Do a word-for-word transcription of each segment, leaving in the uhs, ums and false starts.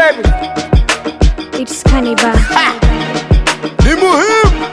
baby. It's Cannibal. Ni muhimu.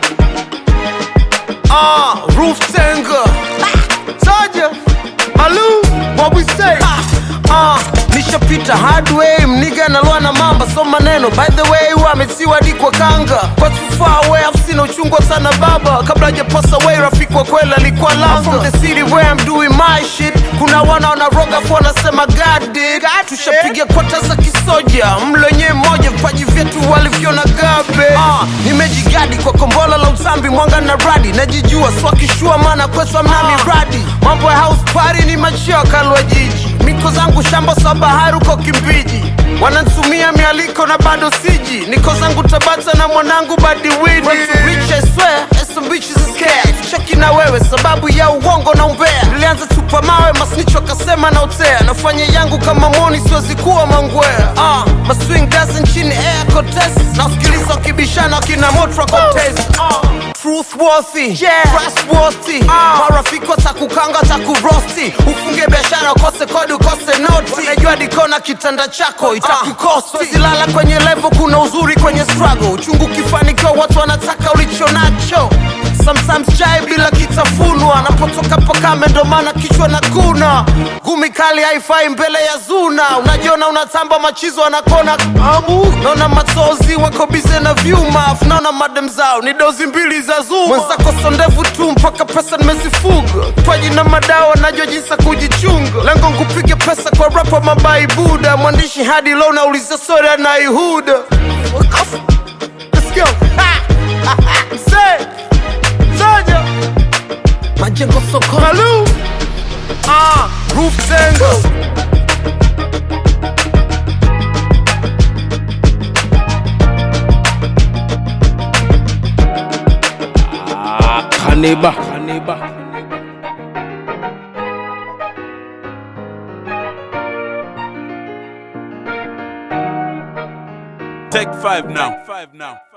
Ah, Roof Tenga. Soja. Malu, what we say? Ah, nishapita hard way, mniga na lua na mamba. So maneno, by the way, wamesiwa di kwa kanga. Kwa too far away, I've seen uchungwa sana baba. Kabla hajapasa away, rafiki wa kweli alikuwa langa. I'm from the city where I'm doing my shit. Kuna wana wanaroga for nasema God did. Tushapiga kota za kisoja, mlo nye moja, vipaji vyetu walivyona gabe. Ah, nimejigadi kwa kombola la utambi, mwanga na radi. Najijua, swakishua mana kweswa mnami radi. Mambo ya house party ni machio kalwa jiji. Miko zangu shamba sa bahari uko Kimbiji. Wanantumia mialiko na bado siji. Niko zangu Tabata na mwanangu badi widi. Want to reach I swear, and some bitches is scared. Cheki na wewe sababu ya uongo na umbea. Nilianza tupa mawe masnicho kasema na utea. Nafanya yangu kama moni siwezi kuwa mangwea. Ah, uh, ma swing dance nchini air contest. Na usikiliza kibishana kina motra contest. uh. Truthworthy, yeah. Trustworthy, uh. Marafiki watakukanga takurosti. Ufunge biashara ukose kodi ukose noti. Unajua dikona kitanda chako itakukosti. uh. Zilala kwenye level kuna uzuri kwenye struggle. Uchungu kifanikiwa watu wanataka ulicho nacho. Sometimes chai bila kitafunwa. Napotoka pakame ndo maana kichwa na kuna. Gumi kali haifai mbele ya zuna. Unajiona unatamba machizo anakona amu. Naona matozi wako bize na vyuma. Naona madem zao ni dozi mbili za zuma. Mwenzako sondevu tu mpaka pesa nimezifuga. Paji na madawa najua jinsa kujichunga. Lengo nkupige pesa kwa rapa mabai buda. Mwandishi hadi low na uliza sori anaihuda. Let's go. Say Soja. Majengo soko Malu. Ah, Roof Tenga. Ah, Cannibal. Cannibal. Take five now. Take five now.